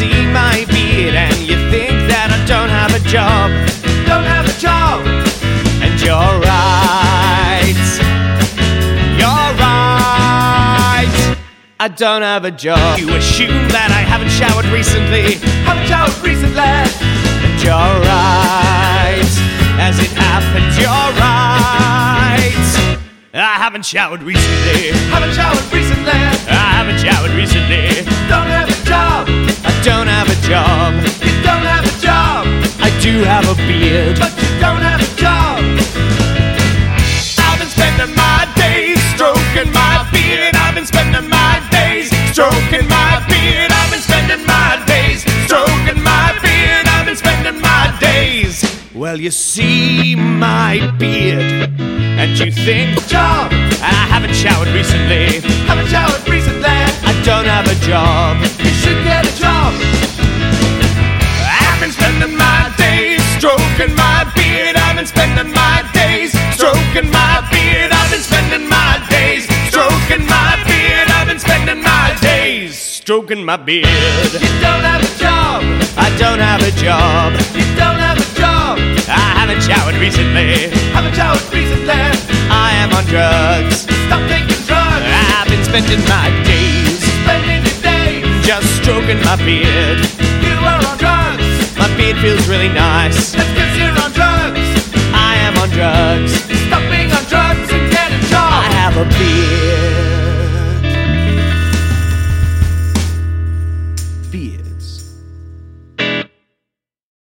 see my beard and you think that I don't have a job. Don't have a job. And you're right. You're right. I don't have a job. You assume that I haven't showered recently. Haven't showered recently. And you're right. As it happens, you're right. I haven't showered recently. Haven't showered recently. I haven't showered recently. Don't have a job. I don't have a job. You don't have a job. I do have a beard, but you don't have a job. I've been spending my days stroking my beard. I've been spending my days stroking my beard. I've been spending my days stroking my beard. I've been spending my days. Well, you see my beard and you think job. I haven't showered recently. Haven't showered recently. I don't have a job. You should get a job. I've been spending my days stroking my beard. I've been spending my days stroking my beard. I've been spending my days stroking my beard. I've been spending my days stroking my beard. You don't have a job. I don't have a job. You don't have a job. I haven't showered recently. Haven't showered recently. I am on drugs. Stop taking drugs. I've been spending my days. Spending your days. Just stroking my beard. You are on drugs. My beard feels really nice. That's 'cause you're on drugs. I am on drugs. Stop being on drugs and get a job. I have a beard.